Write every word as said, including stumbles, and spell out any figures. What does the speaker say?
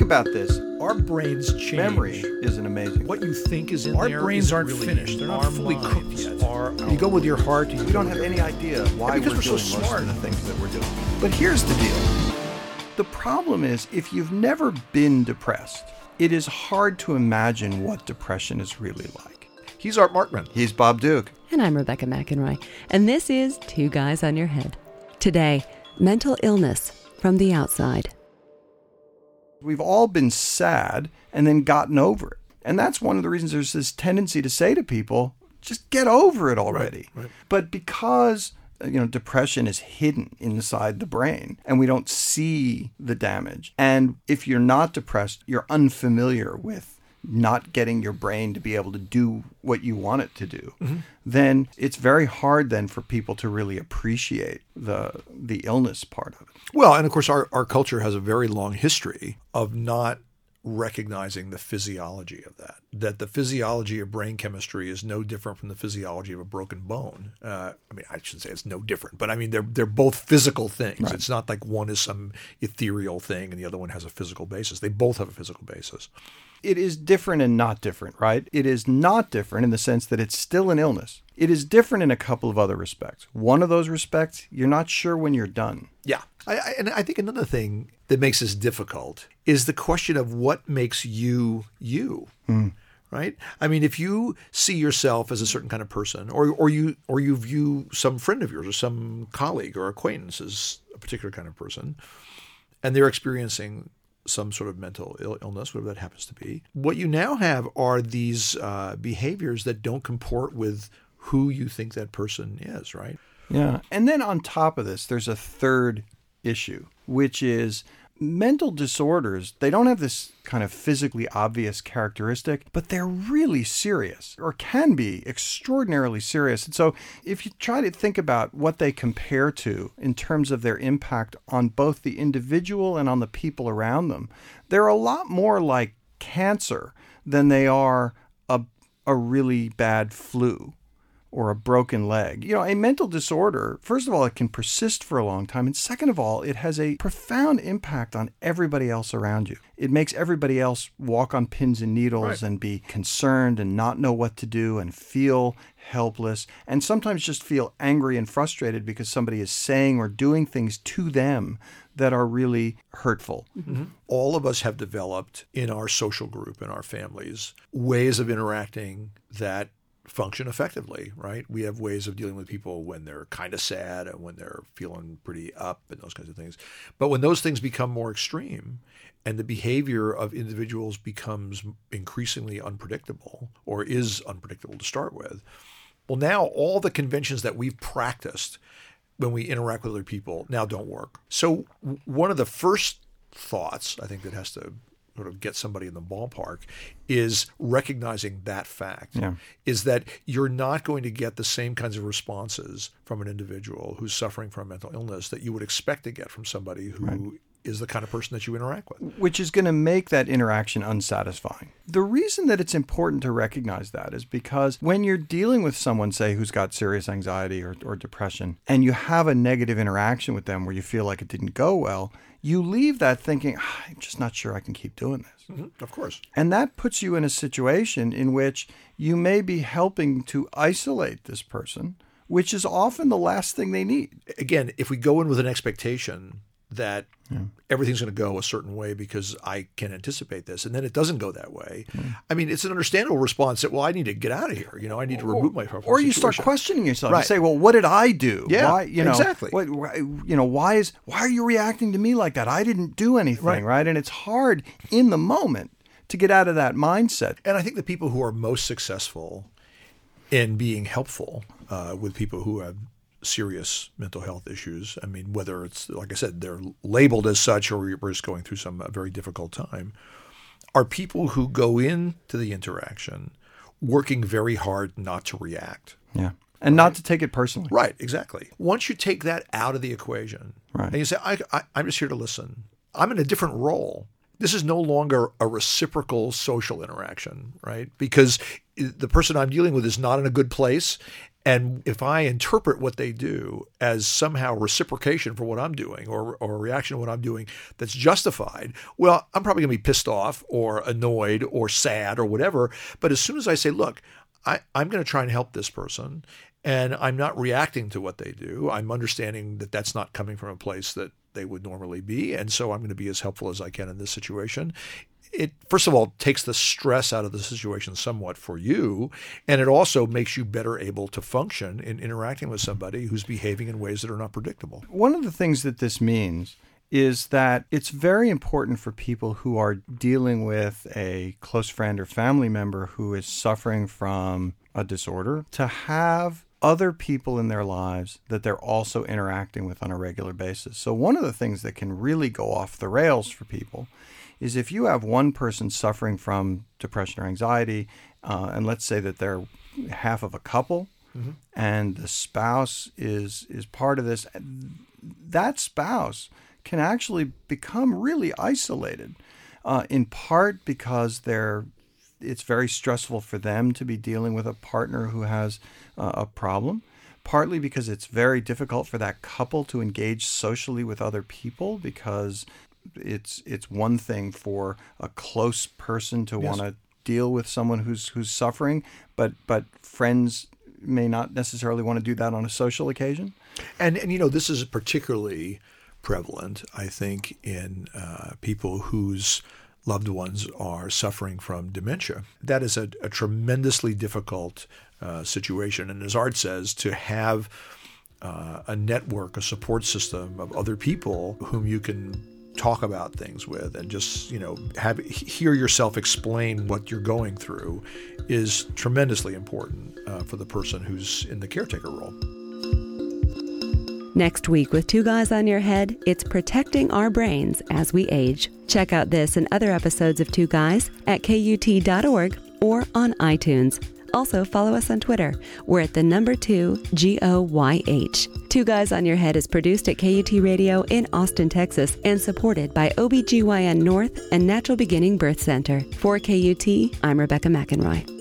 about this. Our brains change. Memory is an amazing. What you think is in Our there brains isn't aren't really finished. They're not our fully mind cooked yet. yet. Our, you go with your heart. You We don't have any idea why because we're, we're so doing most smart. of the things that we're doing. But here's the deal. The problem is, if you've never been depressed, it is hard to imagine what depression is really like. He's Art Markman. He's Bob Duke. And I'm Rebecca McEnroy. And this is Two Guys on Your Head. Today, mental illness from the outside. We've all been sad and then gotten over it. And that's one of the reasons there's this tendency to say to people, just get over it already. Right, right. But because, you know, depression is hidden inside the brain and we don't see the damage. And if you're not depressed, you're unfamiliar with not getting your brain to be able to do what you want it to do, mm-hmm. then it's very hard then for people to really appreciate the the illness part of it. Well, and of course, our, our culture has a very long history of not recognizing the physiology of that, that the physiology of brain chemistry is no different from the physiology of a broken bone. Uh, I mean, I shouldn't say it's no different, but I mean, they're they're both physical things. Right. It's not like one is some ethereal thing and the other one has a physical basis. They both have a physical basis. It is different and not different, right? It is not different in the sense that it's still an illness. It is different in a couple of other respects. One of those respects, you're not sure when you're done. Yeah. I, I, and I think another thing that makes this difficult is the question of what makes you you, mm. right? I mean, if you see yourself as a certain kind of person, or or you or you view some friend of yours or some colleague or acquaintance as a particular kind of person, and they're experiencing some sort of mental Ill- illness, whatever that happens to be, what you now have are these uh, behaviors that don't comport with who you think that person is, right? Yeah. And then on top of this, there's a third issue, which is mental disorders. They don't have this kind of physically obvious characteristic, but they're really serious, or can be extraordinarily serious. And so if you try to think about what they compare to in terms of their impact on both the individual and on the people around them, they're a lot more like cancer than they are a, a really bad flu or a broken leg. You know, a mental disorder, first of all, it can persist for a long time. And second of all, it has a profound impact on everybody else around you. It makes everybody else walk on pins and needles right. and be concerned and not know what to do and feel helpless and sometimes just feel angry and frustrated because somebody is saying or doing things to them that are really hurtful. Mm-hmm. All of us have developed in our social group, in our families, ways of interacting that function effectively, right? We have ways of dealing with people when they're kind of sad and when they're feeling pretty up and those kinds of things. But when those things become more extreme and the behavior of individuals becomes increasingly unpredictable or is unpredictable to start with, well, now all the conventions that we've practiced when we interact with other people now don't work. So one of the first thoughts I think that has to sort of get somebody in the ballpark is recognizing that fact, yeah. is that you're not going to get the same kinds of responses from an individual who's suffering from mental illness that you would expect to get from somebody who right. is the kind of person that you interact with. Which is going to make that interaction unsatisfying. The reason that it's important to recognize that is because when you're dealing with someone, say, who's got serious anxiety or, or depression, and you have a negative interaction with them where you feel like it didn't go well, you leave that thinking, ah, I'm just not sure I can keep doing this. Mm-hmm. Of course. And that puts you in a situation in which you may be helping to isolate this person, which is often the last thing they need. Again, if we go in with an expectation that yeah. everything's going to go a certain way because I can anticipate this, and then it doesn't go that way. Mm. I mean, it's an understandable response that, well, I need to get out of here. You know, I need to remove myself from Or the you start situation. questioning yourself. Right. You say, well, what did I do? Yeah, why, you know, exactly. What, why, you know, why is why are you reacting to me like that? I didn't do anything, right? right? And it's hard in the moment to get out of that mindset. And I think the people who are most successful in being helpful uh, with people who have serious mental health issues. I mean, whether it's, like I said, they're labeled as such or we're just going through some uh, very difficult time, are people who go into the interaction working very hard not to react. Yeah. And right? not to take it personally. Right, exactly. Once you take that out of the equation right. and you say, I, I, I'm just here to listen. I'm in a different role. This is no longer a reciprocal social interaction, right? Because the person I'm dealing with is not in a good place, And if I interpret what they do as somehow reciprocation for what I'm doing or, or a reaction to what I'm doing that's justified, well, I'm probably going to be pissed off or annoyed or sad or whatever. But as soon as I say, look, I, I'm going to try and help this person, and I'm not reacting to what they do, I'm understanding that that's not coming from a place that they would normally be. And so I'm going to be as helpful as I can in this situation. It, first of all, takes the stress out of the situation somewhat for you, and it also makes you better able to function in interacting with somebody who's behaving in ways that are not predictable. One of the things that this means is that it's very important for people who are dealing with a close friend or family member who is suffering from a disorder to have other people in their lives that they're also interacting with on a regular basis. So one of the things that can really go off the rails for people is if you have one person suffering from depression or anxiety, uh, and let's say that they're half of a couple, mm-hmm. and the spouse is is part of this, that spouse can actually become really isolated, uh, in part because they're it's very stressful for them to be dealing with a partner who has uh, a problem, partly because it's very difficult for that couple to engage socially with other people because it's it's one thing for a close person to yes. want to deal with someone who's who's suffering, but but friends may not necessarily want to do that on a social occasion. And and you know, this is particularly prevalent, I think, in uh, people whose loved ones are suffering from dementia. That is a, a tremendously difficult uh, situation. And as Art says, to have uh, a network, a support system of other people whom you can talk about things with and just, you know, have hear yourself explain what you're going through is tremendously important uh, for the person who's in the caretaker role. Next week with Two Guys on Your Head, it's protecting our brains as we age. Check out this and other episodes of Two Guys at K U T dot org or on iTunes. Also, follow us on Twitter. We're at the number two, G O Y H. Two Guys on Your Head is produced at K U T Radio in Austin, Texas, and supported by O B G Y N North and Natural Beginning Birth Center. For K U T, I'm Rebecca McEnroy.